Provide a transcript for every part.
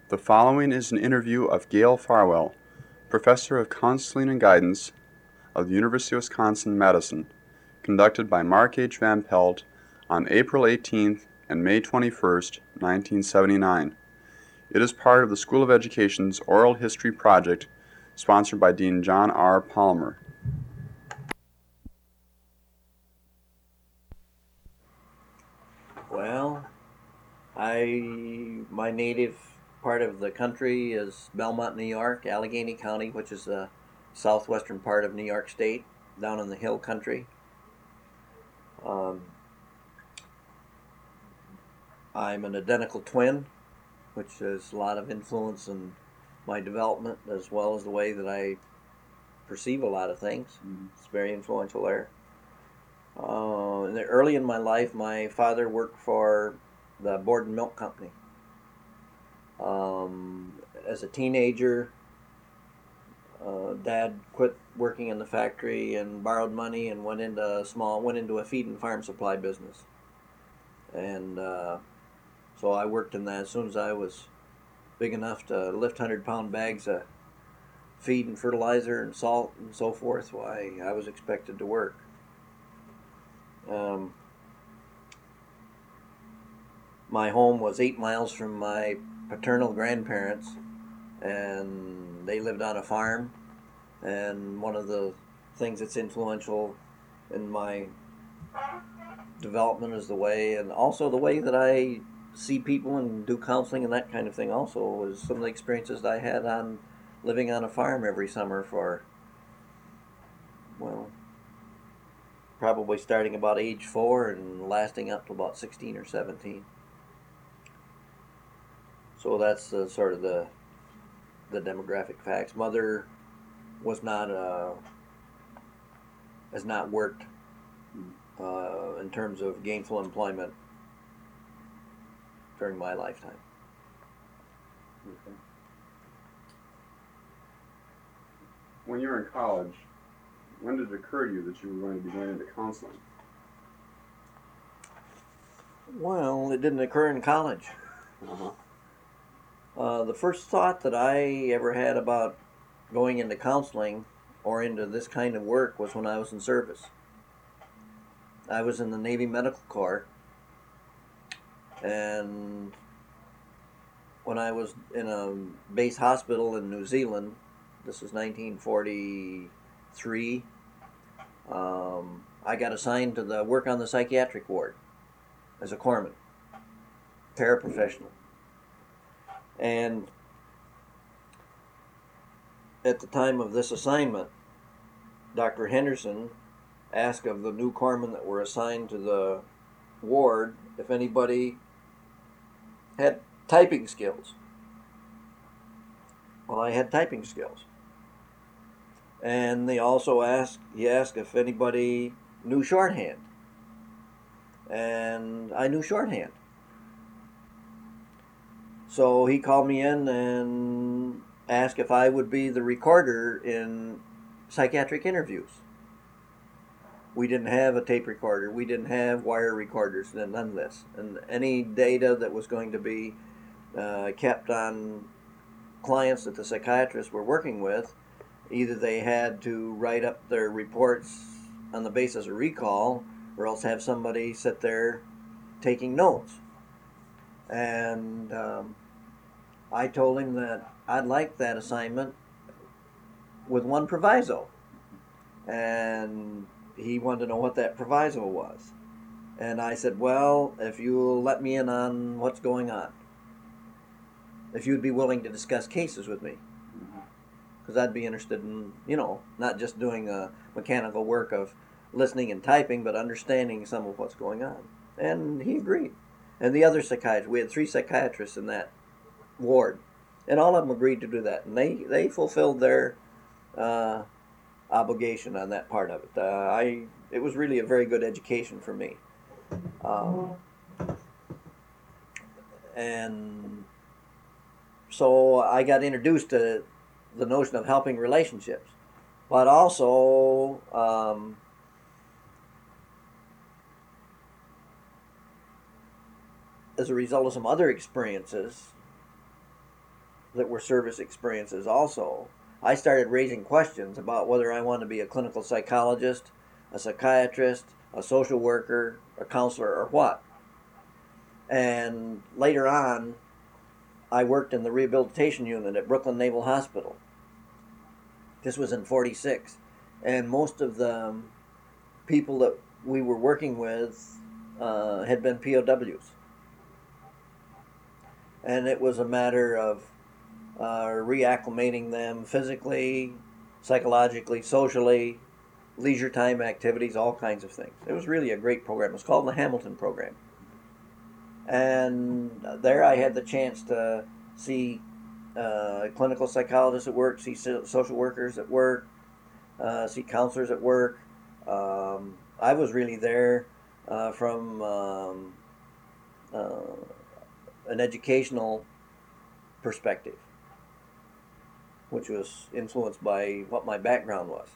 The following is an interview of Gail Farwell, Professor of Counseling and Guidance of the University of Wisconsin-Madison, conducted by Mark H. Van Pelt on April 18th and May 21st, 1979. It is part of the School of Education's Oral History Project, sponsored by Dean John R. Palmer. Well, my native part of the country is Belmont, New York, Allegheny County, which is the southwestern part of New York State, down in the hill country. I'm an identical twin, which has a lot of influence in my development as well as the way that I perceive a lot of things. It's very influential there. Early in my life, my father worked for the Borden Milk Company. As a teenager, Dad quit working in the factory and borrowed money and went into a feed and farm supply business. And so I worked in that as soon as I was big enough to lift 100-pound bags of feed and fertilizer and salt and so forth. Why, I was expected to work. My home was 8 miles from my paternal grandparents, and they lived on a farm. And one of the things that's influential in my development is the way that I see people and do counseling and that kind of thing also was some of the experiences I had on living on a farm every summer for, well, probably starting about age 4 and lasting up to about 16 or 17. So that's sort of the demographic facts. Mother was not has not worked in terms of gainful employment during my lifetime. Okay. When you were in college, when did it occur to you that you were going to be going into counseling? Well, it didn't occur in college. The first thought that I ever had about going into counseling or into this kind of work was when I was in service. I was in the Navy Medical Corps, and when I was in a base hospital in New Zealand, this was 1943, I got assigned to the work on the psychiatric ward as a corpsman, paraprofessional. And at the time of this assignment, Dr. Henderson asked of the new corpsmen that were assigned to the ward if anybody had typing skills. Well, I had typing skills. And he asked if anybody knew shorthand. And I knew shorthand. So he called me in and asked if I would be the recorder in psychiatric interviews. We didn't have a tape recorder. We didn't have wire recorders, none of this. And any data that was going to be kept on clients that the psychiatrists were working with, either they had to write up their reports on the basis of recall or else have somebody sit there taking notes. And I told him that I'd like that assignment with one proviso. And he wanted to know what that proviso was. And I said, well, if you'll let me in on what's going on. If you'd be willing to discuss cases with me. Because I'd be interested in, not just doing mechanical work of listening and typing, but understanding some of what's going on. And he agreed. And the other psychiatrists, we had 3 psychiatrists in that ward, and all of them agreed to do that. And they fulfilled their obligation on that part of it. It was really a very good education for me. And so I got introduced to the notion of helping relationships, but also as a result of some other experiences, that were service experiences also, I started raising questions about whether I wanted to be a clinical psychologist, a psychiatrist, a social worker, a counselor, or what. And later on, I worked in the rehabilitation unit at Brooklyn Naval Hospital. This was in '46. And most of the people that we were working with had been POWs. And it was a matter of reacclimating them physically, psychologically, socially, leisure time activities, all kinds of things. It was really a great program. It was called the Hamilton Program. And there I had the chance to see clinical psychologists at work, see social workers at work, see counselors at work. I was really there from an educational perspective, which was influenced by what my background was.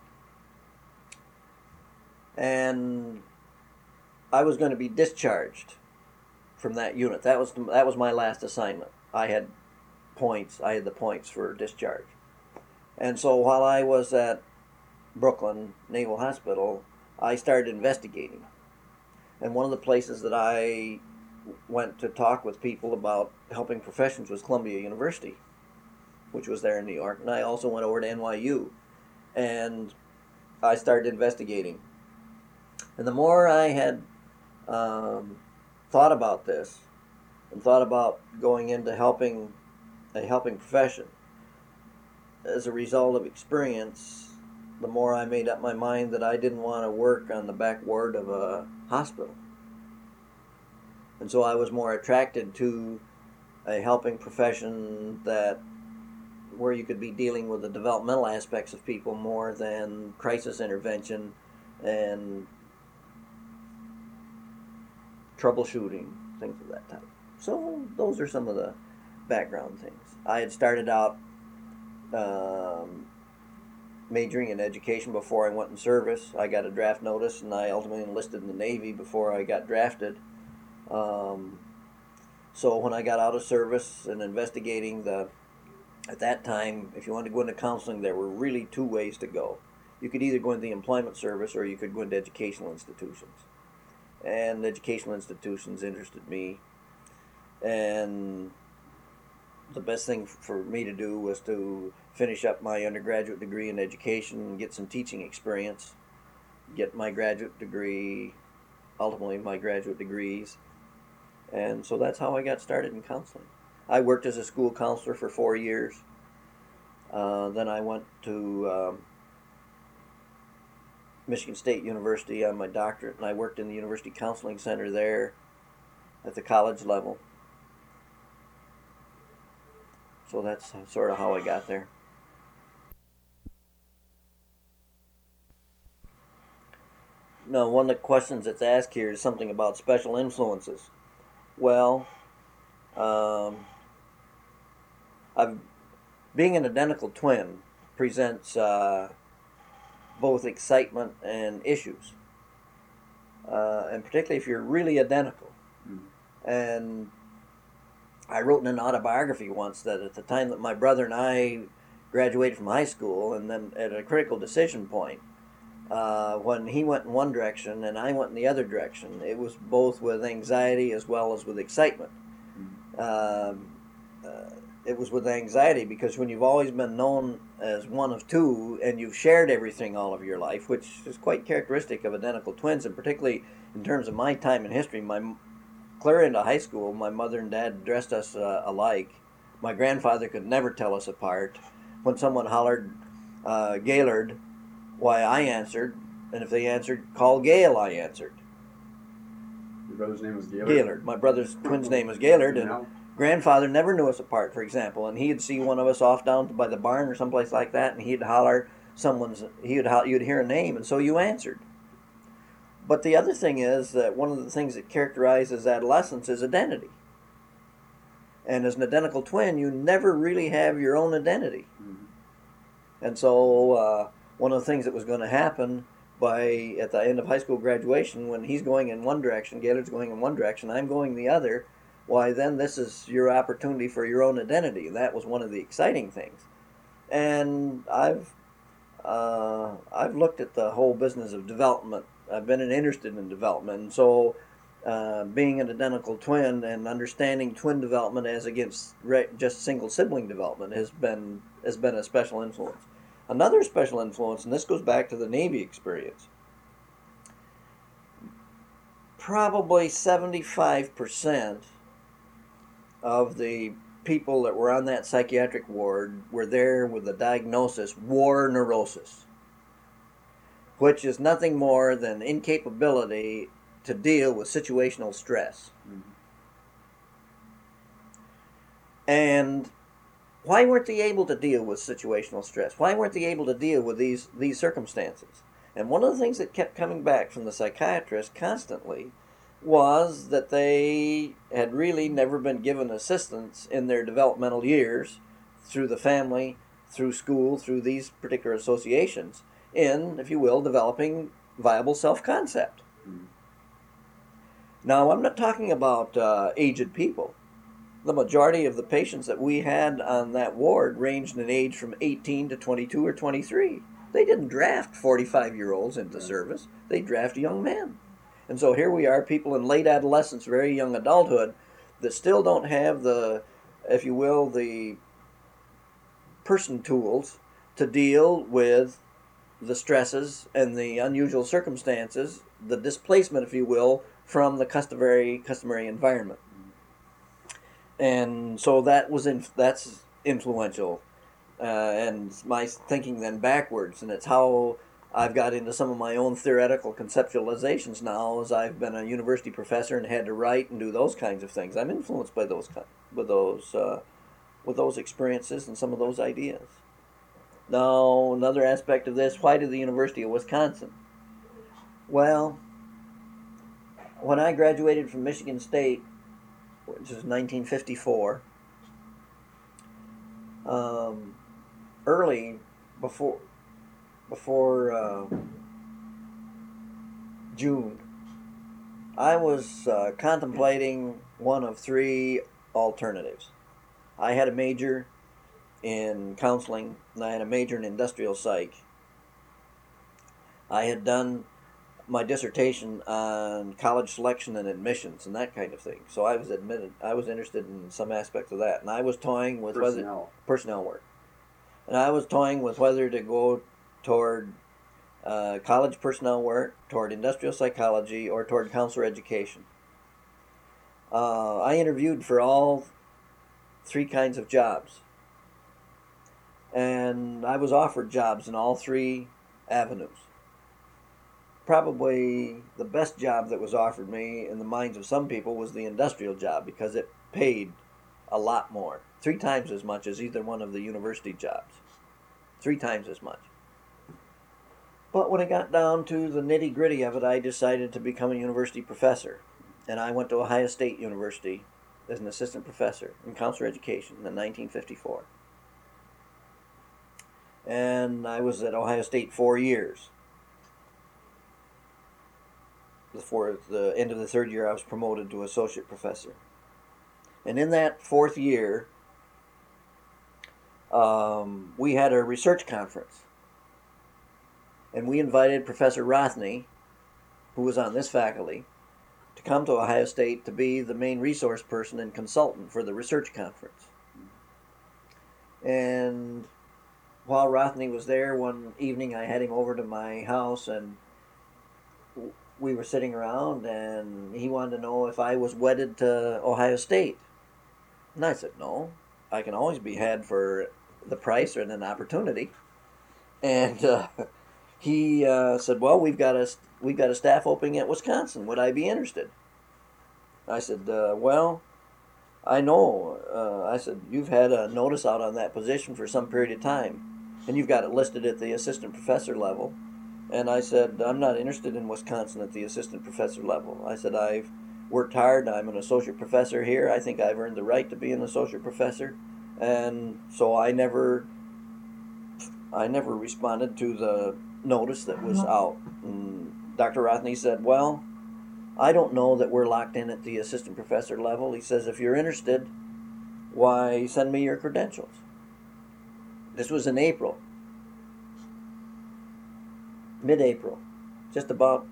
And I was going to be discharged from that unit. That was my last assignment. I had the points for discharge. And so while I was at Brooklyn Naval Hospital, I started investigating. And one of the places that I went to talk with people about helping professions was Columbia University, which was there in New York. And I also went over to NYU, and I started investigating. And the more I had thought about this and thought about going into helping profession, as a result of experience, the more I made up my mind that I didn't want to work on the back ward of a hospital. And so I was more attracted to a helping profession where you could be dealing with the developmental aspects of people more than crisis intervention and troubleshooting, things of that type. So those are some of the background things. I had started out majoring in education before I went in service. I got a draft notice, and I ultimately enlisted in the Navy before I got drafted. So when I got out of service and investigating at that time, if you wanted to go into counseling, there were really two ways to go. You could either go into the employment service, or you could go into educational institutions. And educational institutions interested me. And the best thing for me to do was to finish up my undergraduate degree in education and get some teaching experience, get my graduate degree, ultimately my graduate degrees. And so that's how I got started in counseling. I worked as a school counselor for 4 years. Then I went to Michigan State University on my doctorate, and I worked in the University Counseling Center there at the college level. So that's sort of how I got there. Now, one of the questions that's asked here is something about special influences. Well, being an identical twin presents both excitement and issues, and particularly if you're really identical. Mm-hmm. And I wrote in an autobiography once that at the time that my brother and I graduated from high school, and then at a critical decision point, when he went in one direction and I went in the other direction, it was both with anxiety as well as with excitement. Mm-hmm. It was with anxiety because when you've always been known as one of two and you've shared everything all of your life, which is quite characteristic of identical twins, and particularly in terms of my time in history, clear into high school, my mother and dad dressed us alike. My grandfather could never tell us apart. When someone hollered Gaylord, why, I answered, and if they answered call Gale, I answered. Your brother's name was Gaylord? Gaylord. My brother's twin's name was Gaylord, and grandfather never knew us apart, for example, and he'd see one of us off down by the barn or someplace like that, and he'd holler you'd hear a name, and so you answered. But the other thing is that one of the things that characterizes adolescence is identity. And as an identical twin, you never really have your own identity. Mm-hmm. And so one of the things that was going to happen at the end of high school graduation, when he's going in one direction, Gaylord's going in one direction, I'm going the other, why then this is your opportunity for your own identity. That was one of the exciting things. And I've looked at the whole business of development. I've been interested in development, and so being an identical twin and understanding twin development as against just single sibling development has been a special influence. Another special influence, and this goes back to the Navy experience. Probably 75% of the people that were on that psychiatric ward were there with the diagnosis war neurosis, which is nothing more than incapability to deal with situational stress. Mm-hmm. And why weren't they able to deal with situational stress? Why weren't they able to deal with these circumstances? And one of the things that kept coming back from the psychiatrists constantly was that they had really never been given assistance in their developmental years through the family, through school, through these particular associations in, if you will, developing viable self-concept. Mm-hmm. Now, I'm not talking about aged people. The majority of the patients that we had on that ward ranged in age from 18 to 22 or 23. They didn't draft 45-year-olds into service. They draft young men. And so here we are, people in late adolescence, very young adulthood, that still don't have the, if you will, the person tools to deal with the stresses and the unusual circumstances, the displacement, if you will, from the customary environment. And so that's influential. And my thinking then backwards, and it's how I've got into some of my own theoretical conceptualizations now as I've been a university professor and had to write and do those kinds of things. I'm influenced by those experiences and some of those ideas. Now, another aspect of this, why did the University of Wisconsin? Well, when I graduated from Michigan State, which is 1954, early before June, I was contemplating one of three alternatives. I had a major in counseling, and I had a major in industrial psych. I had done my dissertation on college selection and admissions and that kind of thing. So I was interested in some aspects of that. And I was toying with personnel work. And I was toying with whether to go toward college personnel work, toward industrial psychology, or toward counselor education. I interviewed for all three kinds of jobs. And I was offered jobs in all three avenues. Probably the best job that was offered me in the minds of some people was the industrial job because it paid a lot more. 3 times as much as either one of the university jobs. 3 times as much. But when it got down to the nitty-gritty of it, I decided to become a university professor. And I went to Ohio State University as an assistant professor in counselor education in 1954. And I was at Ohio State 4 years. Before the end of the 3rd year, I was promoted to associate professor. And in that 4th year, we had a research conference. And we invited Professor Rothney, who was on this faculty, to come to Ohio State to be the main resource person and consultant for the research conference. And while Rothney was there, one evening I had him over to my house, and we were sitting around, and he wanted to know if I was wedded to Ohio State. And I said, no, I can always be had for the price or an opportunity. And he said, well, we've got a staff opening at Wisconsin. Would I be interested? I said, well, I know. I said, you've had a notice out on that position for some period of time, and you've got it listed at the assistant professor level. And I said, I'm not interested in Wisconsin at the assistant professor level. I said, I've worked hard. I'm an associate professor here. I think I've earned the right to be an associate professor. And so I never responded to the notice that was out. And Dr. Rothney said, well, I don't know that we're locked in at the assistant professor level. He says, if you're interested, why, send me your credentials. This was in April, mid-April, just about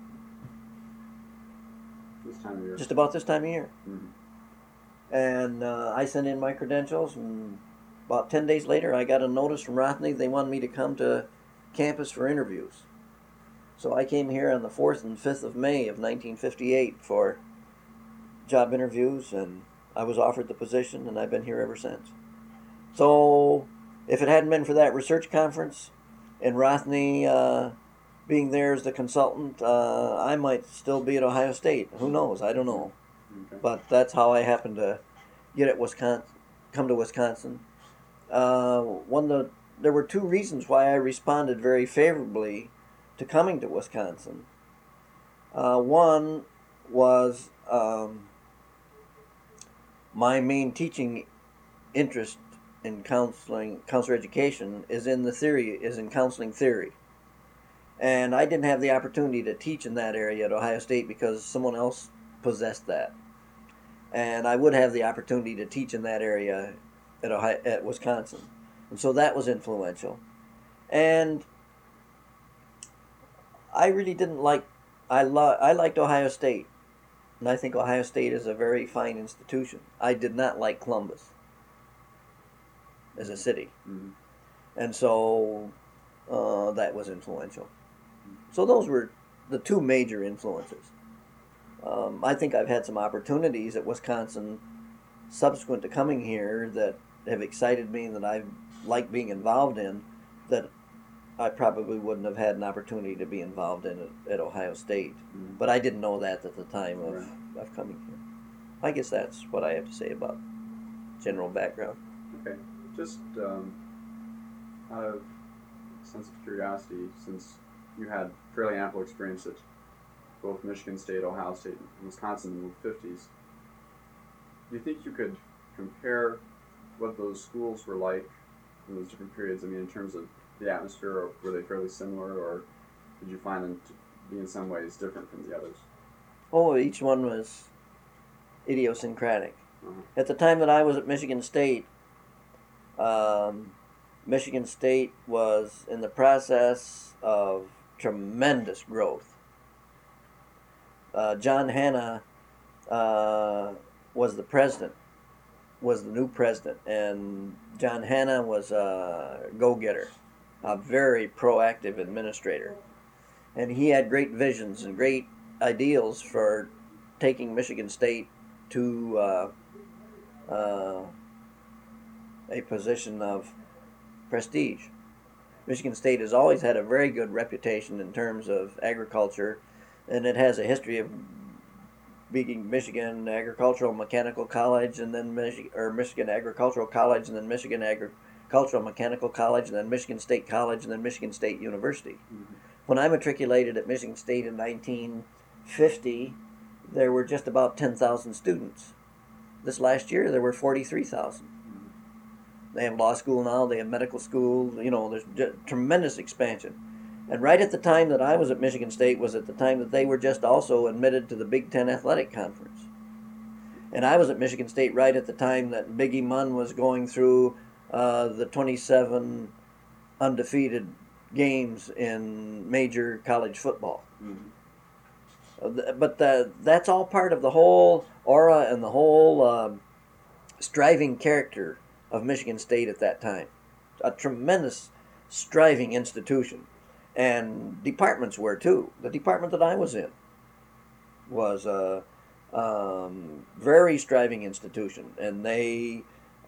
this time of year. this time of year. Mm-hmm. And I sent in my credentials, and about 10 days later, I got a notice from Rothney. They wanted me to come to campus for interviews. So I came here on the 4th and 5th of May of 1958 for job interviews, and I was offered the position, and I've been here ever since. So if it hadn't been for that research conference and Rothney being there as the consultant, I might still be at Ohio State. Who knows? I don't know. Okay. But that's how I happened to get at Wisconsin, come to Wisconsin. There were two reasons why I responded very favorably to coming to Wisconsin. One was my main teaching interest in counselor education is in counseling theory. And I didn't have the opportunity to teach in that area at Ohio State because someone else possessed that. And I would have the opportunity to teach in that area at Wisconsin. And so that was influential. And I really didn't like, I liked Ohio State. And I think Ohio State is a very fine institution. I did not like Columbus as a city. Mm-hmm. And so that was influential. So those were the two major influences. I think I've had some opportunities at Wisconsin subsequent to coming here that have excited me and that I like being involved in that I probably wouldn't have had an opportunity to be involved in at Ohio State. Mm-hmm. But I didn't know that at the time of coming here. I guess that's what I have to say about general background. Okay. Just out of sense of curiosity, since you had fairly ample experience at both Michigan State, Ohio State, and Wisconsin in the 50s, do you think you could compare what those schools were like in those different periods? I mean, in terms of the atmosphere, or were they fairly similar, or did you find them to be in some ways different from the others? Oh, each one was idiosyncratic. Uh-huh. At the time that I was at Michigan State, Michigan State was in the process of tremendous growth. John Hanna was the new president, and John Hanna was a go-getter, a very proactive administrator. And he had great visions and great ideals for taking Michigan State to a position of prestige. Michigan State has always had a very good reputation in terms of agriculture, and it has a history of being Michigan Agricultural Mechanical College, and then Michigan Agricultural College, and then Michigan Agricultural Mechanical College, and then Michigan State College, and then Michigan State University. Mm-hmm. When I matriculated at Michigan State in 1950, there were just about 10,000 students. This last year, there were 43,000. They have law school now, they have medical school, there's tremendous expansion. And right at the time that I was at Michigan State was at the time that they were just also admitted to the Big Ten Athletic Conference. And I was at Michigan State right at the time that Big E Munn was going through the 27 undefeated games in major college football. Mm-hmm. But that's all part of the whole aura and the whole striving character of Michigan State at that time. A tremendous striving institution. And departments were too. The department that I was in was a very striving institution, and they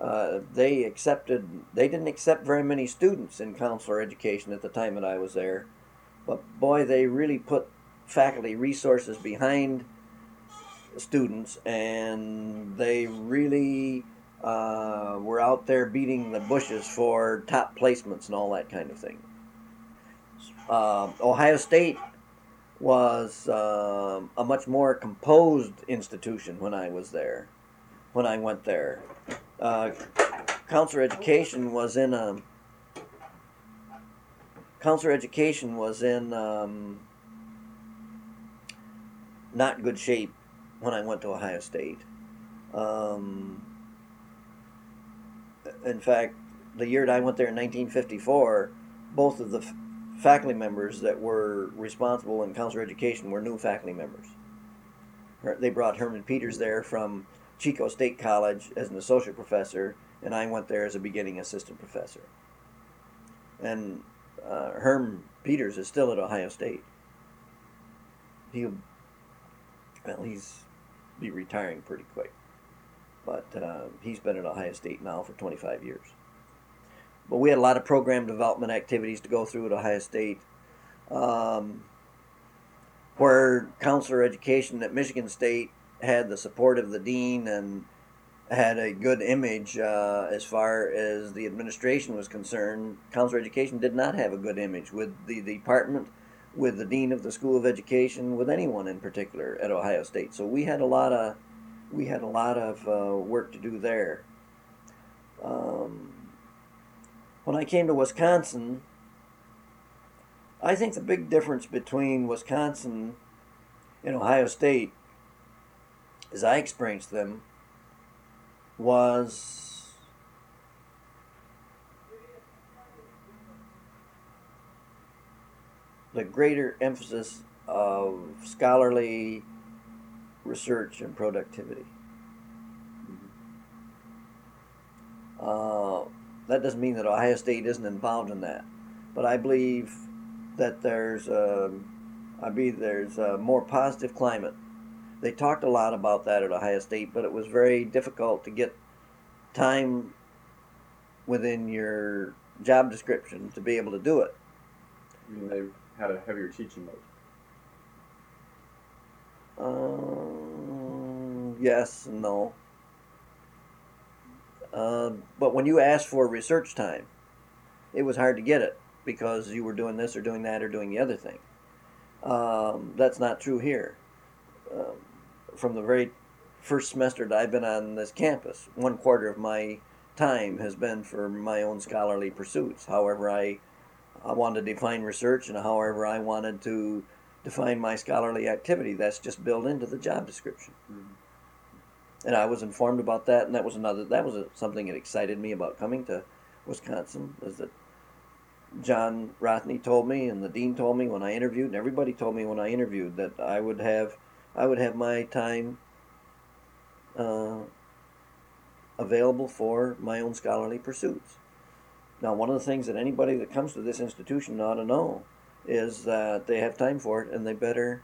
didn't accept very many students in counselor education at the time that I was there, but boy, they really put faculty resources behind students, and they really were out there beating the bushes for top placements and all that kind of thing. Ohio State was a much more composed institution when I was there. When I went there, counselor education was in not good shape when I went to Ohio State. Um, in fact, the year that I went there in 1954, both of the faculty members that were responsible in counselor education were new faculty members. They brought Herman Peters there from Chico State College as an associate professor, and I went there as a beginning assistant professor. And Herm Peters is still at Ohio State. He's be retiring pretty quick, but he's been at Ohio State now for 25 years. But we had a lot of program development activities to go through at Ohio State, where counselor education at Michigan State had the support of the dean and had a good image as far as the administration was concerned. Counselor education did not have a good image with the department, with the dean of the School of Education, with anyone in particular at Ohio State. So we had a lot of work to do there. When I came to Wisconsin, I think the big difference between Wisconsin and Ohio State, as I experienced them, was the greater emphasis of scholarly research and productivity. That doesn't mean that Ohio State isn't involved in that, but I believe that there's a more positive climate. They talked a lot about that at Ohio State, but it was very difficult to get time within your job description to be able to do it. I mean, they had a heavier teaching load. Yes and no. But when you asked for research time, it was hard to get it because you were doing this or doing that or doing the other thing. That's not true here. From the very first semester that I've been on this campus, 1/4 of my time has been for my own scholarly pursuits. However I wanted to define research and however I wanted to define my scholarly activity, that's just built into the job description. Mm-hmm. And I was informed about that, and that was something that excited me about coming to Wisconsin, was that John Rothney told me, and the dean told me when I interviewed, and everybody told me when I interviewed, that I would have my time available for my own scholarly pursuits. Now, one of the things that anybody that comes to this institution ought to know is that they have time for it, and they better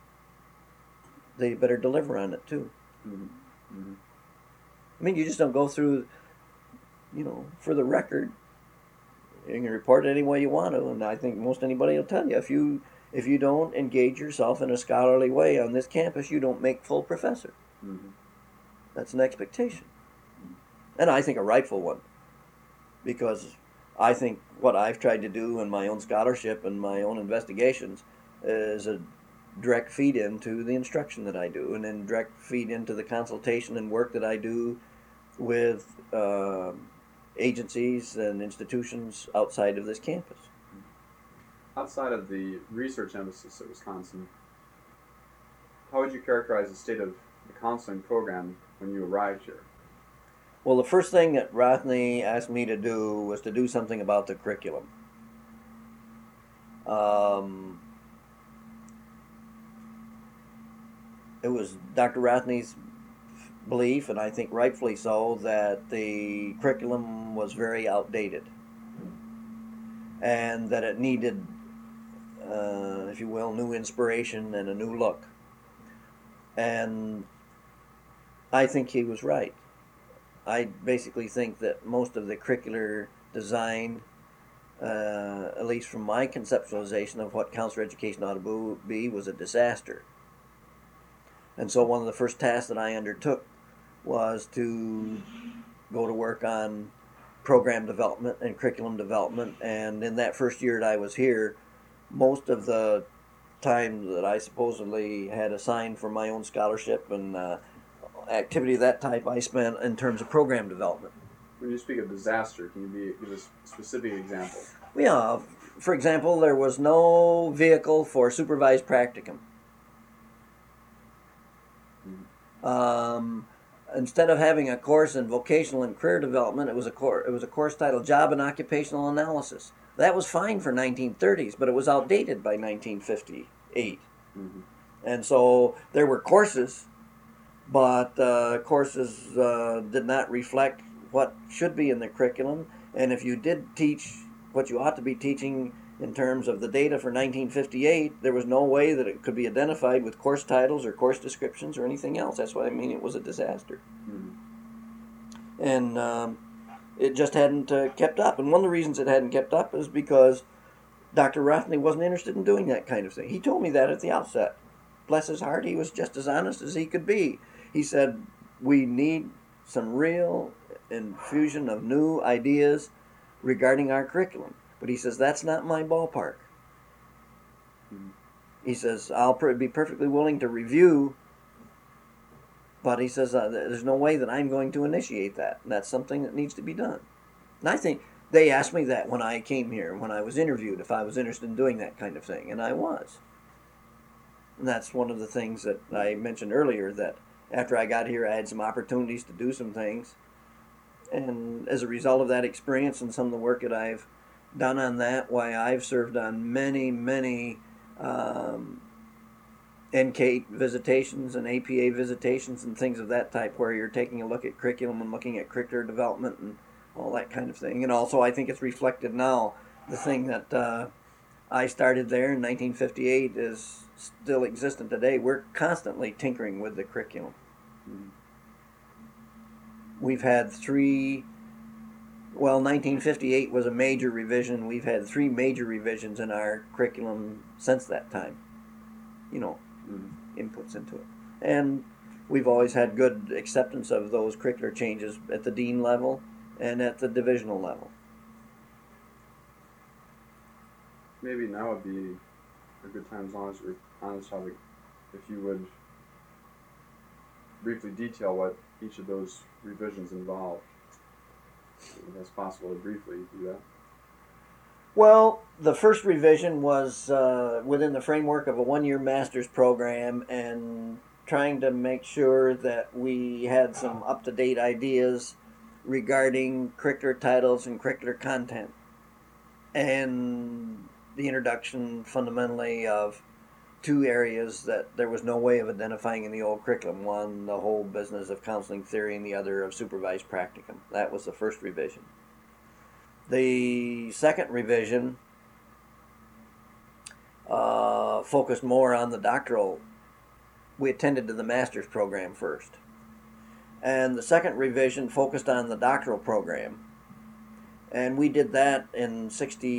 deliver on it too. Mm-hmm. Mm-hmm. I mean, you just don't go through, for the record. You can report it any way you want to, and I think most anybody will tell you, if you don't engage yourself in a scholarly way on this campus, you don't make full professor. Mm-hmm. That's an expectation, and I think a rightful one, because I think what I've tried to do in my own scholarship and my own investigations is a direct feed into the instruction that I do, and then direct feed into the consultation and work that I do with agencies and institutions outside of this campus. Outside of the research emphasis at Wisconsin, how would you characterize the state of the counseling program when you arrived here? Well, the first thing that Rothney asked me to do was to do something about the curriculum. It was Dr. Rothney's belief, and I think rightfully so, that the curriculum was very outdated and that it needed, if you will, new inspiration and a new look. And I think he was right. I basically think that most of the curricular design, at least from my conceptualization of what counselor education ought to be, was a disaster. And so one of the first tasks that I undertook was to go to work on program development and curriculum development. And in that first year that I was here, most of the time that I supposedly had assigned for my own scholarship and activity of that type, I spent in terms of program development. When you speak of disaster, can you give a specific example? Yeah, for example, there was no vehicle for supervised practicum. Um, Instead of having a course in vocational and career development, it was a course titled Job and Occupational Analysis. That was fine for 1930s, but it was outdated by 1958. Mm-hmm. And so there were courses, but courses did not reflect what should be in the curriculum. And if you did teach what you ought to be teaching in terms of the data for 1958, there was no way that it could be identified with course titles or course descriptions or anything else. That's what I mean. It was a disaster. Mm-hmm. And it just hadn't kept up. And one of the reasons it hadn't kept up is because Dr. Rothney wasn't interested in doing that kind of thing. He told me that at the outset. Bless his heart, he was just as honest as he could be. He said, we need some real infusion of new ideas regarding our curriculum. But he says, that's not my ballpark. Mm-hmm. He says, I'll be perfectly willing to review, but he says, there's no way that I'm going to initiate that. That's something that needs to be done. And I think they asked me that when I came here, when I was interviewed, if I was interested in doing that kind of thing, and I was. And that's one of the things that I mentioned earlier, that after I got here, I had some opportunities to do some things. And as a result of that experience and some of the work that I've done on that, why I've served on many, many NCATE visitations and APA visitations and things of that type, where you're taking a look at curriculum and looking at curricular development and all that kind of thing. And also I think it's reflected now. The thing that I started there in 1958 is still existent today. We're constantly tinkering with the curriculum. Mm-hmm. We've had 1958 was a major revision. We've had 3 major revisions in our curriculum since that time. Inputs into it. And we've always had good acceptance of those curricular changes at the dean level and at the divisional level. Maybe now would be a good time, as long as you're on this topic, if you would briefly detail what each of those revisions involved. If that's possible to briefly do that. Well, the first revision was within the framework of a 1-year master's program, and trying to make sure that we had some up-to-date ideas regarding curricular titles and curricular content, and the introduction fundamentally of 2 areas that there was no way of identifying in the old curriculum. One, the whole business of counseling theory, and the other of supervised practicum. That was the first revision. The second revision focused more on the doctoral. We attended to the master's program first. And the second revision focused on the doctoral program. And we did that in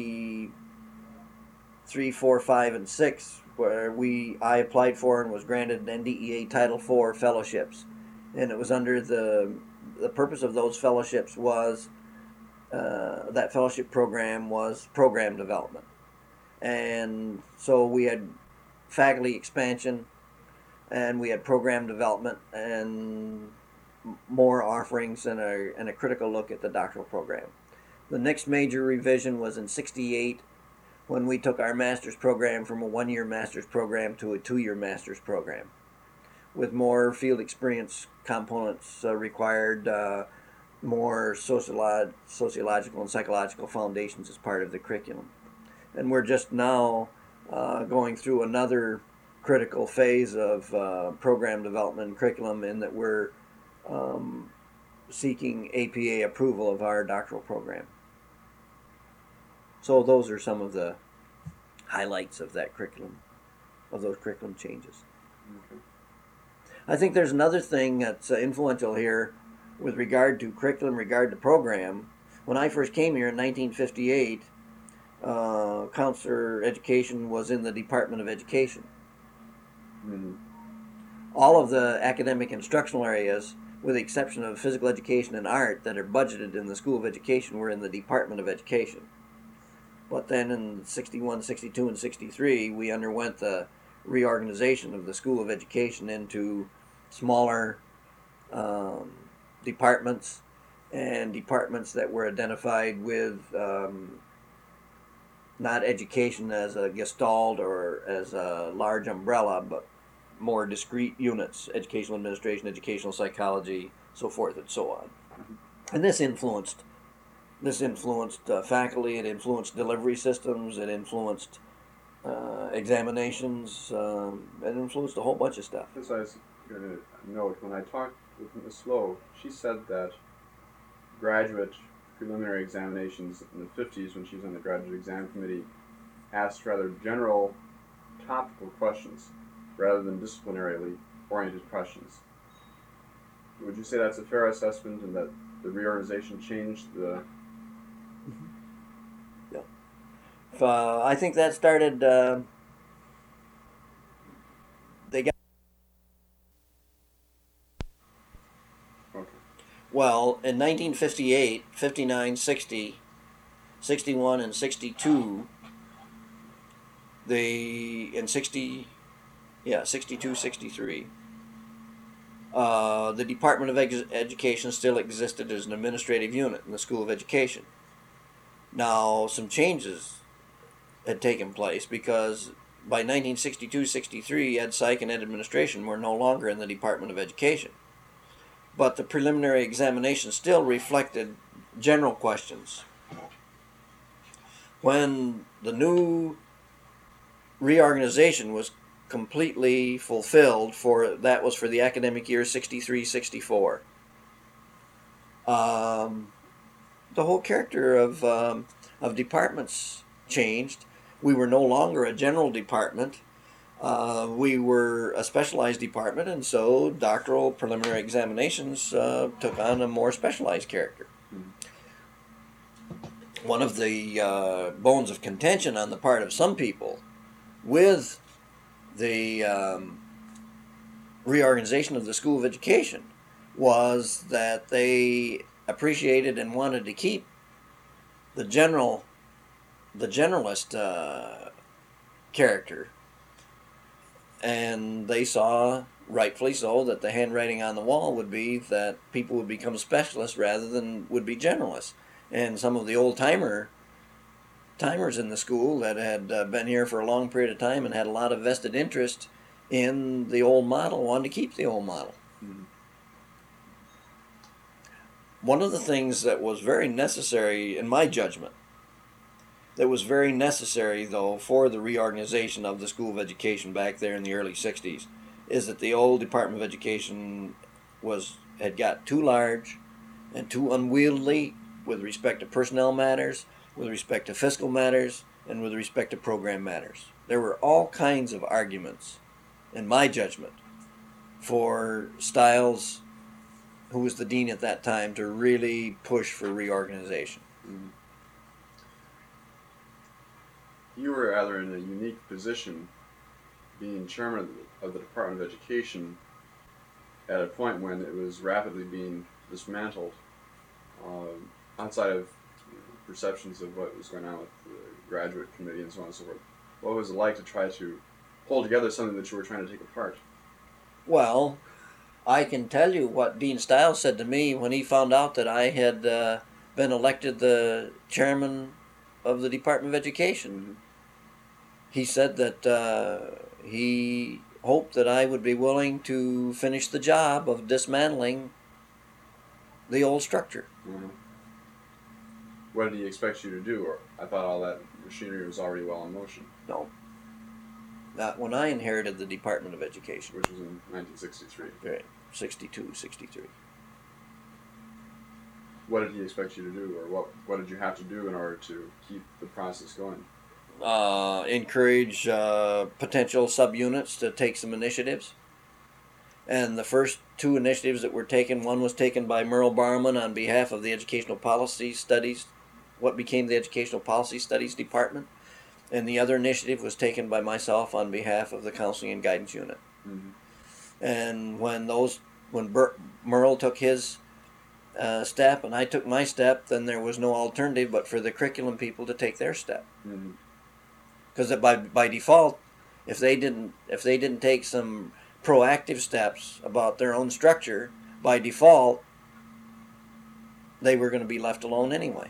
63, 4, 5, and 6, where I applied for and was granted NDEA Title IV fellowships. And it was under the purpose of those fellowships was that fellowship program was program development. And so we had faculty expansion, and we had program development, and more offerings, and a critical look at the doctoral program. The next major revision was in 68, when we took our master's program from a 1-year master's program to a 2-year master's program, with more field experience components required, more sociological and psychological foundations as part of the curriculum. And we're just now going through another critical phase of program development and curriculum, in that we're seeking APA approval of our doctoral program. So those are some of the highlights of that curriculum, of those curriculum changes. Okay. I think there's another thing that's influential here with regard to curriculum, regard to program. When I first came here in 1958, counselor education was in the Department of Education. Mm-hmm. All of the academic instructional areas, with the exception of physical education and art, that are budgeted in the School of Education, were in the Department of Education. But then in 61, 62, and 63, we underwent the reorganization of the School of Education into smaller departments, and departments that were identified with not education as a gestalt or as a large umbrella, but more discrete units: educational administration, educational psychology, so forth and so on. And this influenced faculty. It influenced delivery systems. It influenced examinations. It influenced a whole bunch of stuff. As I was going to note, when I talked with Ms. Lowe, she said that graduate preliminary examinations in the 50s, when she was on the graduate exam committee, asked rather general topical questions rather than disciplinarily oriented questions. Would you say that's a fair assessment, and that the reorganization changed the... Yeah. I think that started... they got... Okay. Well, in 1958, 59, 60, 61, and 62, in 62, 63, the Department of Education still existed as an administrative unit in the School of Education. Now, some changes had taken place because by 1962-63, Ed Psych and Ed Administration were no longer in the Department of Education. But the preliminary examination still reflected general questions. When the new reorganization was completely fulfilled, that was for the academic year 63-64, the whole character of departments changed. We were no longer a general department. We were a specialized department, and so doctoral preliminary examinations took on a more specialized character. One of the bones of contention on the part of some people with the reorganization of the School of Education was that they appreciated and wanted to keep the generalist character, and they saw, rightfully so, that the handwriting on the wall would be that people would become specialists rather than would be generalists. And some of the old timers in the school that had been here for a long period of time and had a lot of vested interest in the old model wanted to keep the old model. Mm-hmm. One of the things that was very necessary, in my judgment, that was very necessary, though, for the reorganization of the School of Education back there in the early 60s, is that the old Department of Education had got too large and too unwieldy with respect to personnel matters, with respect to fiscal matters, and with respect to program matters. There were all kinds of arguments, in my judgment, for Stiles, who was the dean at that time, to really push for reorganization. Mm-hmm. You were rather in a unique position, being chairman of the Department of Education at a point when it was rapidly being dismantled, outside of perceptions of what was going on with the graduate committee and so on and so forth. What was it like to try to hold together something that you were trying to take apart? Well, I can tell you what Dean Stiles said to me when he found out that I had been elected the chairman of the Department of Education. Mm-hmm. He said that he hoped that I would be willing to finish the job of dismantling the old structure. Mm-hmm. What did he expect you to do? Or I thought all that machinery was already well in motion. No. Not when I inherited the Department of Education. Which was in 1963. Right. 62, 63. What did he expect you to do, or what did you have to do in order to keep the process going? Encourage potential subunits to take some initiatives. And the first two initiatives that were taken, one was taken by Merle Barman on behalf of the Educational Policy Studies, what became the Educational Policy Studies Department, and the other initiative was taken by myself on behalf of the Counseling and Guidance Unit. Mm-hmm. And when Merle took his step and I took my step, then there was no alternative but for the curriculum people to take their step. Because by default, if they didn't take some proactive steps about their own structure, by default, they were going to be left alone anyway.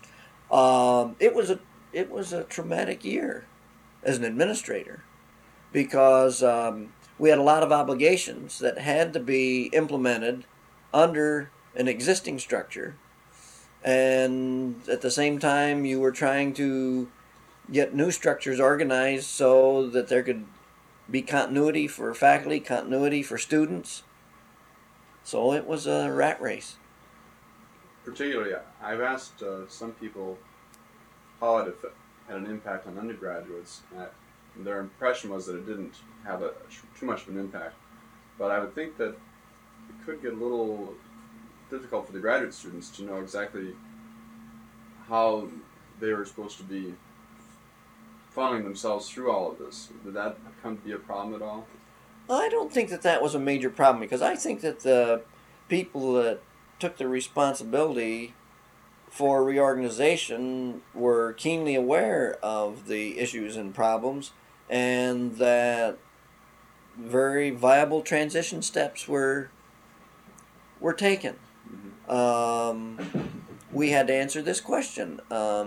Mm-hmm. It was a traumatic year as an administrator, because we had a lot of obligations that had to be implemented under an existing structure, and at the same time you were trying to get new structures organized so that there could be continuity for faculty, continuity for students. So it was a rat race. Particularly, I've asked some people how it had an impact on undergraduates, and their impression was that it didn't have too much of an impact. But I would think that it could get a little difficult for the graduate students to know exactly how they were supposed to be funneling themselves through all of this. Did that come to be a problem at all? I don't think that that was a major problem, because I think that the people that took the responsibility for reorganization were keenly aware of the issues and problems, and that very viable transition steps were taken. We had to answer this question.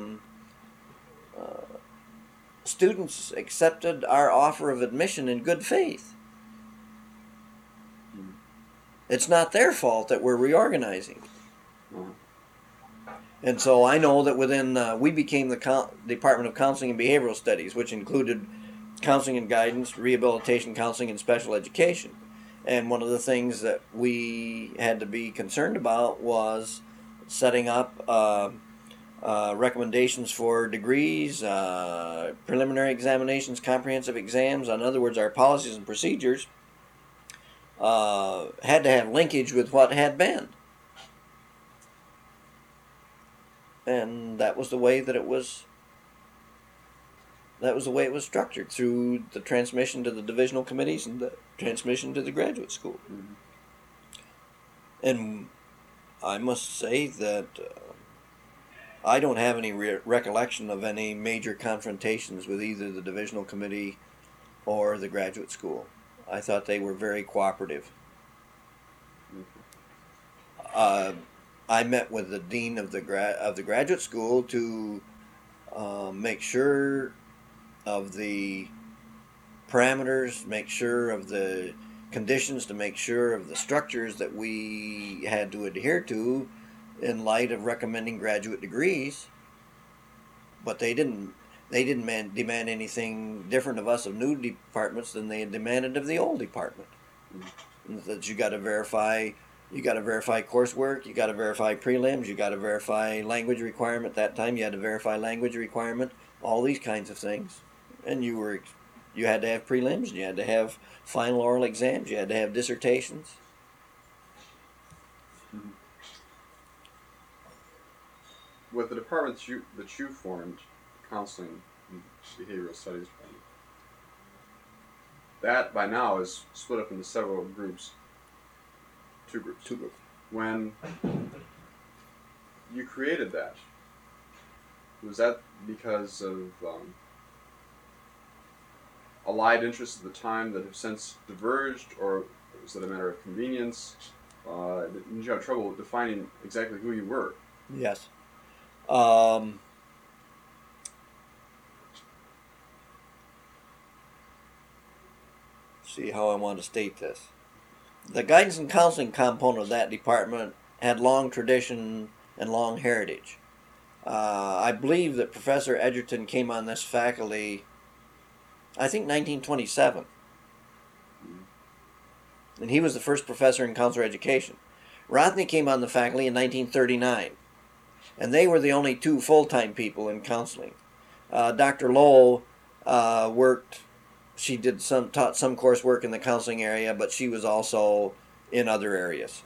Students accepted our offer of admission in good faith. It's not their fault that we're reorganizing. And so I know that we became the Department of Counseling and Behavioral Studies, which included counseling and guidance, rehabilitation counseling, and special education. And one of the things that we had to be concerned about was setting up recommendations for degrees, preliminary examinations, comprehensive exams. In other words, our policies and procedures had to have linkage with what had been. And that was the way that it was. That was the way it was structured, through the transmission to the divisional committees and the transmission to the graduate school. Mm-hmm. And I must say that I don't have any recollection of any major confrontations with either the divisional committee or the graduate school. I thought they were very cooperative. I met with the dean of the graduate school to make sure of the parameters, make sure of the conditions, to make sure of the structures that we had to adhere to in light of recommending graduate degrees. But they didn't demand anything different of us, of new departments, than they had demanded of the old department. That you got to verify coursework, you got to verify prelims, you got to verify language requirement. That time you had to verify language requirement, all these kinds of things. And you had to have prelims, and you had to have final oral exams, you had to have dissertations. Mm-hmm. With the department that you formed, Counseling and Behavioral Studies Department, that by now is split up into several groups. Two groups. When you created that, was that because of allied interests at the time that have since diverged, or was it a matter of convenience? Did you have trouble defining exactly who you were? Yes. See how I want to state this. The guidance and counseling component of that department had long tradition and long heritage. I believe that Professor Edgerton came on this faculty, I think 1927. And he was the first professor in counselor education. Rothney came on the faculty in 1939. And they were the only two full-time people in counseling. Dr. Lowell worked. She taught some coursework in the counseling area, but she was also in other areas.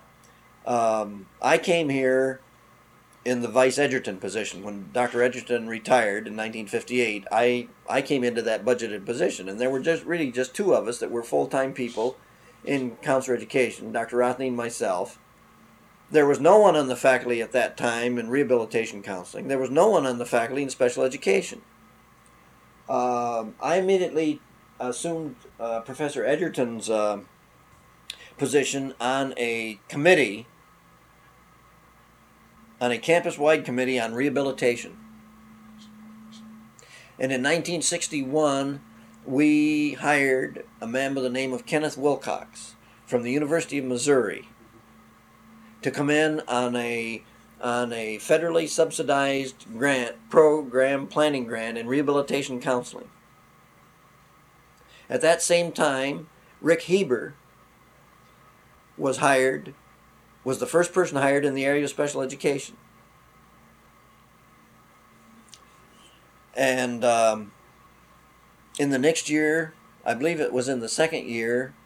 I came here in the Vice Edgerton position. When Dr. Edgerton retired in 1958, I came into that budgeted position, and there were just two of us that were full-time people in counselor education, Dr. Rothney and myself. There was no one on the faculty at that time in rehabilitation counseling. There was no one on the faculty in special education. I immediately assumed Professor Edgerton's position on a committee, on a campus-wide committee on rehabilitation. And in 1961, we hired a man by the name of Kenneth Wilcox from the University of Missouri to come in on a federally subsidized planning grant in rehabilitation counseling. At that same time, Rick Heber was the first person hired in the area of special education. And in the next year, I believe it was in the second year,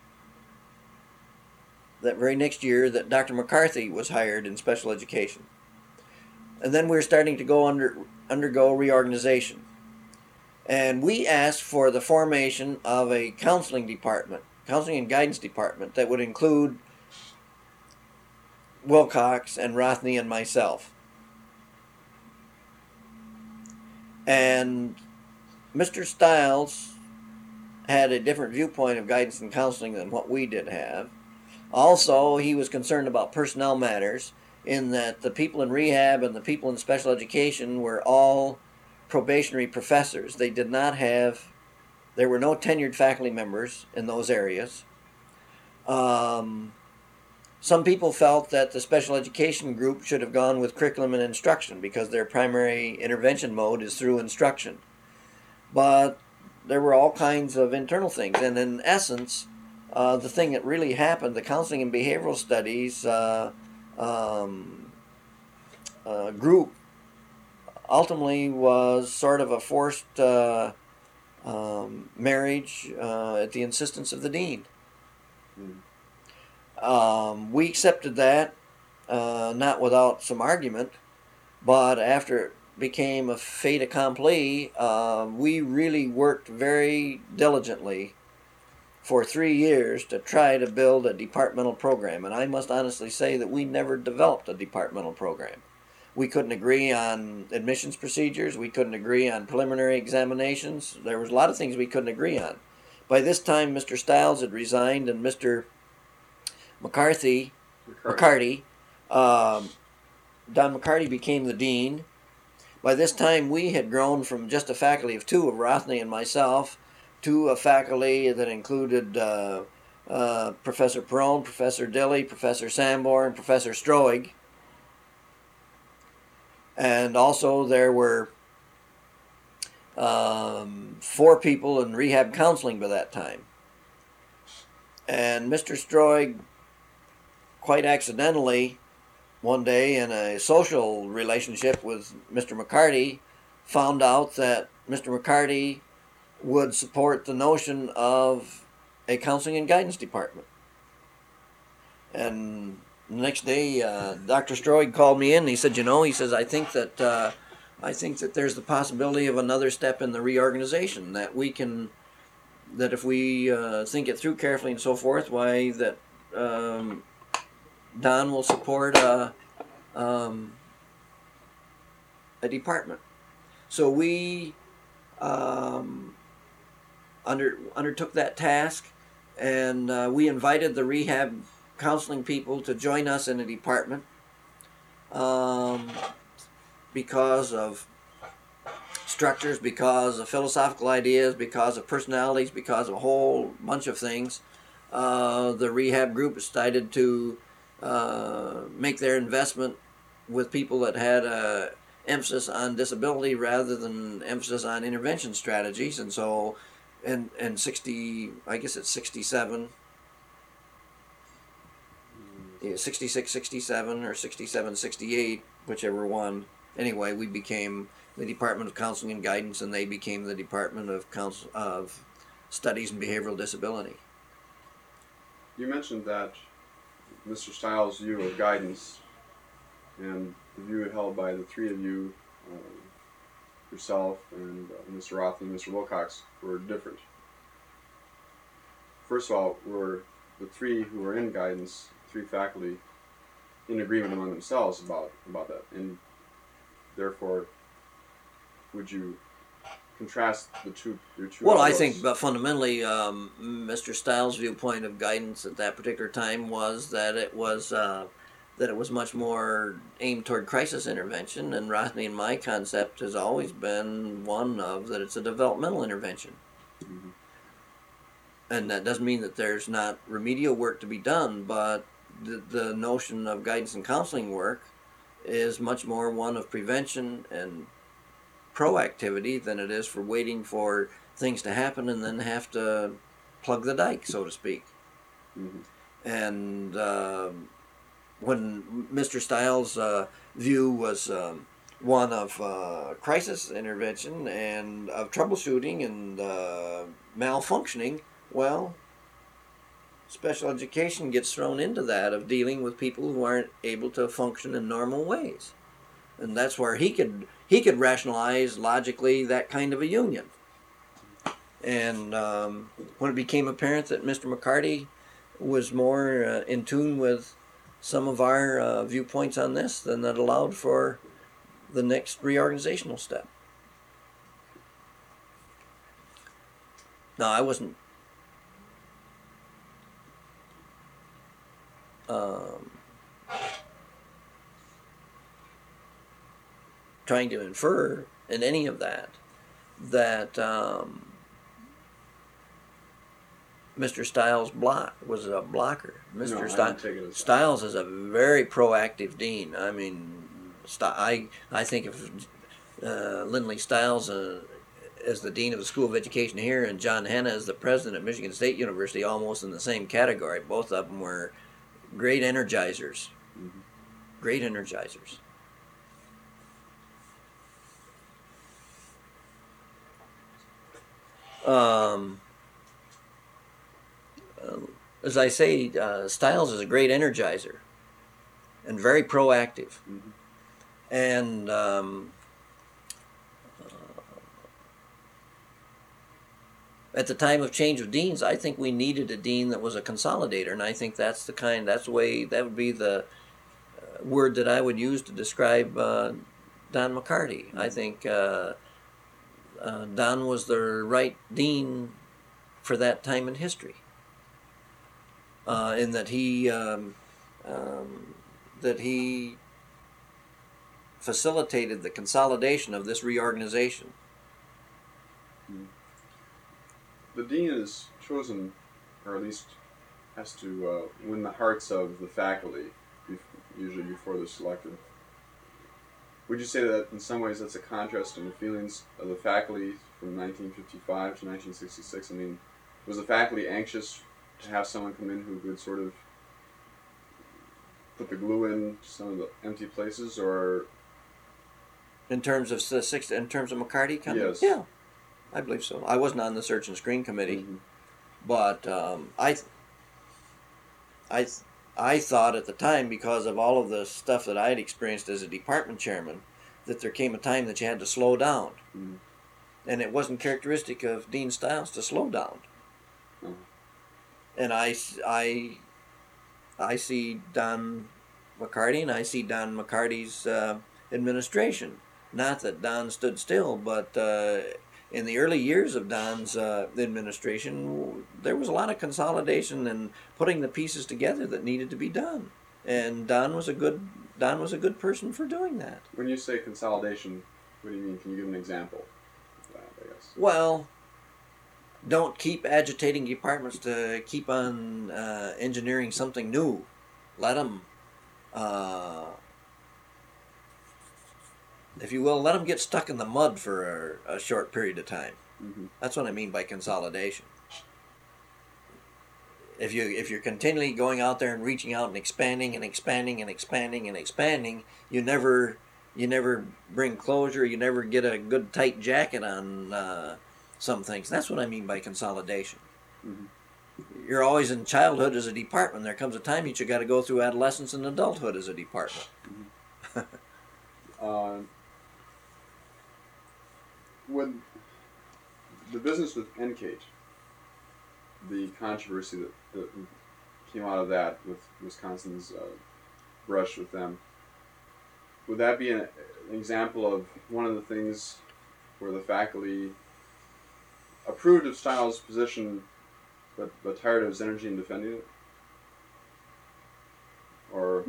that very next year, that Dr. McCarthy was hired in special education. And then we were starting to undergo reorganization. And we asked for the formation of a counseling and guidance department that would include Wilcox and Rothney and myself. And Mr. Stiles had a different viewpoint of guidance and counseling than what we did have. Also, he was concerned about personnel matters, in that the people in rehab and the people in special education were all probationary professors. There were no tenured faculty members in those areas. Some people felt that the special education group should have gone with curriculum and instruction because their primary intervention mode is through instruction. But there were all kinds of internal things. And in essence, the thing that really happened, the counseling and behavioral studies group ultimately was sort of a forced marriage at the insistence of the dean. We accepted that, not without some argument, but after it became a fait accompli, we really worked very diligently for 3 years to try to build a departmental program. And I must honestly say that we never developed a departmental program. We couldn't agree on admissions procedures. We couldn't agree on preliminary examinations. There was a lot of things we couldn't agree on. By this time, Mr. Stiles had resigned, and Mr. McCarty, Don McCarty became the dean. By this time, we had grown from just a faculty of 2 of Rothney and myself to a faculty that included Professor Perone, Professor Dilley, Professor Sambor, and Professor Stroig. And also there were 4 people in rehab counseling by that time. And Mr. Stroig, quite accidentally, one day in a social relationship with Mr. McCarty, found out that Mr. McCarty would support the notion of a counseling and guidance department. And the next day, Dr. Stroig called me in and he said, I think that there's the possibility of another step in the reorganization, that if we think it through carefully and so forth, why that Don will support a department. So we undertook that task, and we invited the rehab counseling people to join us in a department because of structures, because of philosophical ideas, because of personalities, because of a whole bunch of things. The rehab group decided to make their investment with people that had a emphasis on disability rather than emphasis on intervention strategies. And so in 67, 66, 67, or 67, 68, whichever one. Anyway, we became the Department of Counseling and Guidance, and they became the Department of Studies in Behavioral Disability. You mentioned that Mr. Stiles' view of guidance and the view held by the 3 of you, yourself and Mr. Roth and Mr. Wilcox, were different. First of all, were the 3 who were in guidance, 3 faculty, in agreement among themselves about that? And therefore, would you contrast your two? Well, I think fundamentally, Mr. Stiles' viewpoint of guidance at that particular time was that it was much more aimed toward crisis intervention, and Rothney and my concept has always been one of that it's a developmental intervention. Mm-hmm. And that doesn't mean that there's not remedial work to be done, but the notion of guidance and counseling work is much more one of prevention and proactivity than it is for waiting for things to happen and then have to plug the dike, so to speak. Mm-hmm. And when Mr. Stiles' view was one of crisis intervention and of troubleshooting and malfunctioning, well, special education gets thrown into that of dealing with people who aren't able to function in normal ways. And that's where he could rationalize logically that kind of a union. And when it became apparent that Mr. McCarty was more in tune with some of our viewpoints on this, then that allowed for the next reorganizational step. Now, I wasn't trying to infer in any of that Mr. Stiles was a blocker. Mr. Stiles is a very proactive dean. I mean, I think of Lindley Stiles as the dean of the School of Education here, and John Hanna as the president at Michigan State University, almost in the same category. Both of them were great energizers. Mm-hmm. Great energizers. As I say, Stiles is a great energizer and very proactive. Mm-hmm. And at the time of change of deans, I think we needed a dean that was a consolidator, and I think that would be the word that I would use to describe Don McCarty. Mm-hmm. I think Don was the right dean for that time in history. In that he facilitated the consolidation of this reorganization. The dean is chosen, or at least has to win the hearts of the faculty, usually before they're selected. Would you say that in some ways that's a contrast in the feelings of the faculty from 1955 to 1966? I mean, was the faculty anxious to have someone come in who could sort of put the glue in some of the empty places, or in terms of McCarty coming? Yes. Yeah, I believe so. I wasn't on the search and screen committee, mm-hmm. but I thought at the time, because of all of the stuff that I had experienced as a department chairman, that there came a time that you had to slow down, mm-hmm. and it wasn't characteristic of Dean Stiles to slow down. Mm-hmm. And I see Don McCarty, and I see Don McCarty's administration. Not that Don stood still, but in the early years of Don's administration, there was a lot of consolidation and putting the pieces together that needed to be done. And Don was a good person for doing that. When you say consolidation, what do you mean? Can you give an example of that, I guess? Well, don't keep agitating departments to keep on engineering something new. Let them, if you will, let them get stuck in the mud for a short period of time. Mm-hmm. That's what I mean by consolidation. If you're continually going out there and reaching out and expanding and expanding and expanding and expanding, you never bring closure. You never get a good tight jacket on some things. That's what I mean by consolidation. Mm-hmm. You're always in childhood as a department. There comes a time that you got to go through adolescence and adulthood as a department. Mm-hmm. When the business with NCATE, the controversy that came out of that with Wisconsin's brush with them, would that be an example of one of the things where the faculty approved of Stiles' position but tired of his energy in defending it? Or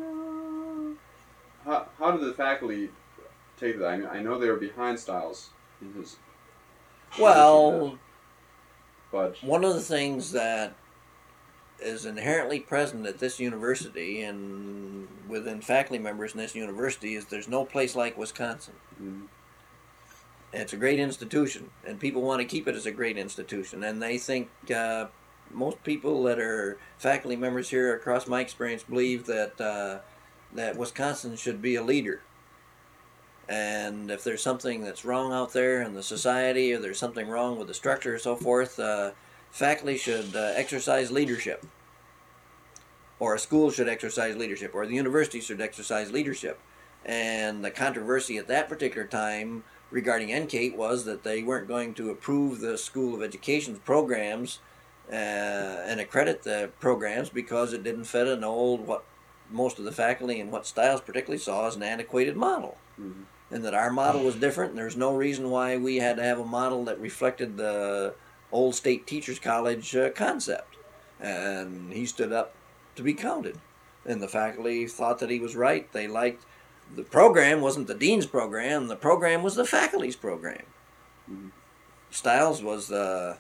how did the faculty take that? I know they were behind Stiles in his well, But one of the things that is inherently present at this university and within faculty members in this university is there's no place like Wisconsin. mm, It's a great institution, and people want to keep it as a great institution. And they think most people that are faculty members here, across my experience, believe that that Wisconsin should be a leader. And if there's something that's wrong out there in the society, or there's something wrong with the structure, or so forth, faculty should exercise leadership, or a school should exercise leadership, or the university should exercise leadership. And the controversy at that particular time regarding NCATE was that they weren't going to approve the School of Education's programs and accredit the programs because it didn't fit an old, what most of the faculty and what Stiles particularly saw as an antiquated model. mm, And that our model was different, and there's no reason why we had to have a model that reflected the old State Teachers College concept. And he stood up to be counted. And the faculty thought that he was right. They liked the program wasn't the dean's program. The program was the faculty's program. mm. Stiles was the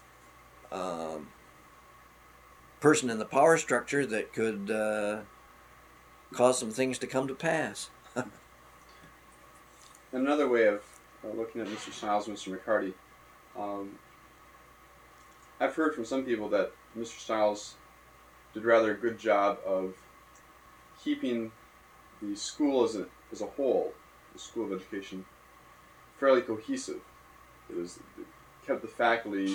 person in the power structure that could cause some things to come to pass. Another way of looking at Mr. Stiles and Mr. McCarty, I've heard from some people that Mr. Stiles did rather a good job of keeping the school as a whole, the School of Education, fairly cohesive. It kept the faculty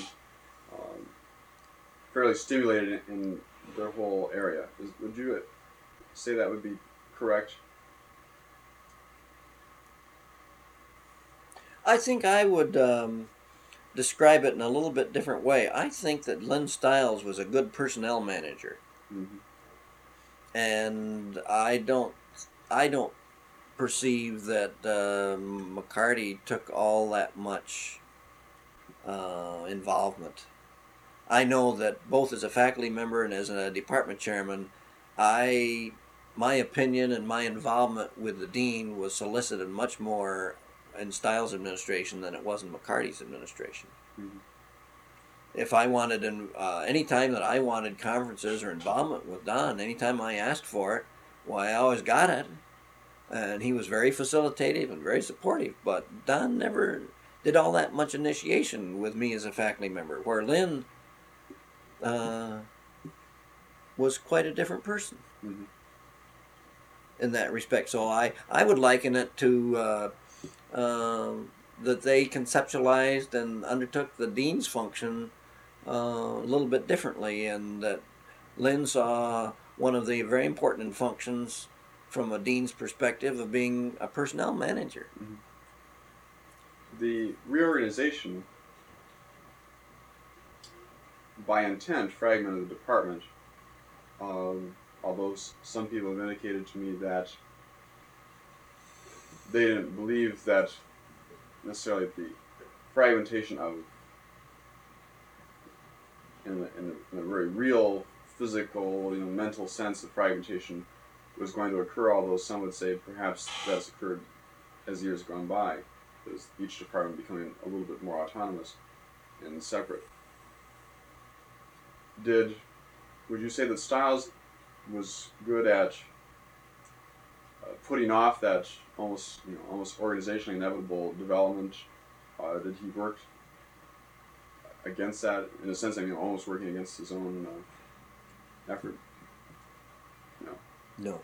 fairly stimulated in their whole area. Would you say that would be correct? I think I would describe it in a little bit different way. I think that Lynn Stiles was a good personnel manager, Mm-hmm. and I don't perceive that McCarty took all that much involvement. I know that both as a faculty member and as a department chairman, my opinion and my involvement with the dean was solicited much more in Stiles' administration than it was in McCarty's administration. Mm-hmm. If I wanted, any time that I wanted conferences or involvement with Don, anytime I asked for it, why, I always got it. And he was very facilitative and very supportive. But Don never did all that much initiation with me as a faculty member, where Lynn was quite a different person Mm-hmm. in that respect. So I would liken it to that they conceptualized and undertook the dean's function a little bit differently, and that Lynn saw one of the very important functions from a dean's perspective of being a personnel manager. Mm-hmm. The reorganization by intent fragmented the department, although some people have indicated to me that they didn't believe that necessarily the fragmentation of in a very real physical, mental sense of fragmentation was going to occur, although some would say perhaps that's occurred as years gone by, as each department becoming a little bit more autonomous and separate. Would you say that Stiles was good at putting off that almost organizationally inevitable development? Did he work against that, in a sense? Almost working against his own effort. No.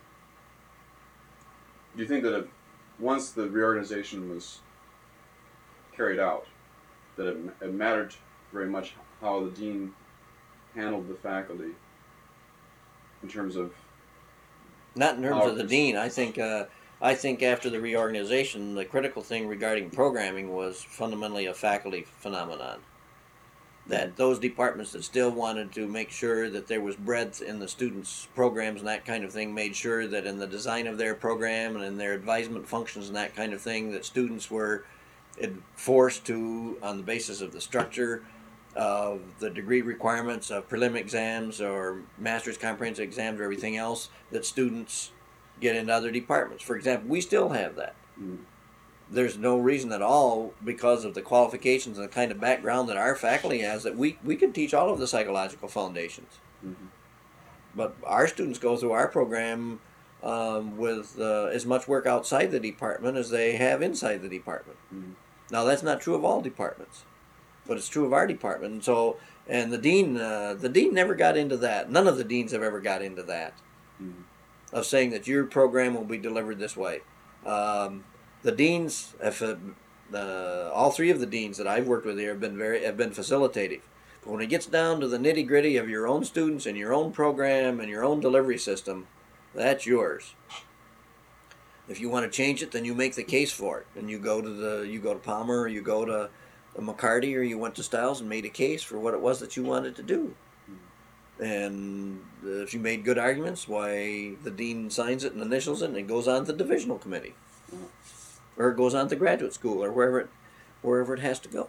Do you think that once the reorganization was carried out, that it mattered very much how the dean handled the faculty in terms of? Not in terms of the dean. I think after the reorganization, the critical thing regarding programming was fundamentally a faculty phenomenon. That those departments that still wanted to make sure that there was breadth in the students' programs and that kind of thing made sure that in the design of their program and in their advisement functions and that kind of thing, that students were forced to, on the basis of the structure of the degree requirements of prelim exams or master's comprehensive exams or everything else, that students get into other departments. For example, we still have that. Mm. there's no reason at all, because of the qualifications and the kind of background that our faculty has, that we can teach all of the psychological foundations. Mm-hmm. But our students go through our program with as much work outside the department as they have inside the department. Mm-hmm. Now, that's not true of all departments, but it's true of our department. And so, and the dean never got into that. None of the deans have ever got into that, Mm-hmm. of saying that your program will be delivered this way. The deans, all three of the deans that I've worked with here have been facilitative. But when it gets down to the nitty gritty of your own students and your own program and your own delivery system, that's yours. If you want to change it, then you make the case for it, and you go to Palmer, or you go to McCarty, or you went to Stiles and made a case for what it was that you wanted to do. And if you made good arguments, why, the dean signs it and initials it, and it goes on to the divisional committee, or it goes on to graduate school, or wherever it has to go.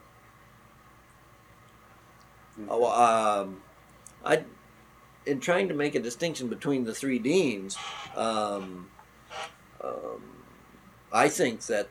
In trying to make a distinction between the three deans, I think that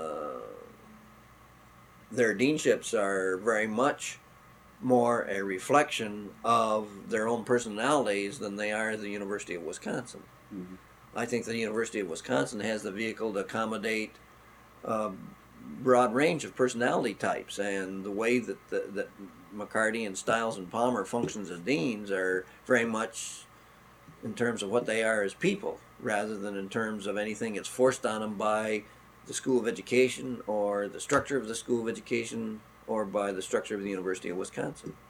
their deanships are very much more a reflection of their own personalities than they are the University of Wisconsin. Mm-hmm. I think the University of Wisconsin has the vehicle to accommodate a broad range of personality types, and the way that McCarty and Stiles and Palmer functions as deans are very much in terms of what they are as people, rather than in terms of anything that's forced on them by the School of Education or the structure of the School of Education or by the structure of the University of Wisconsin.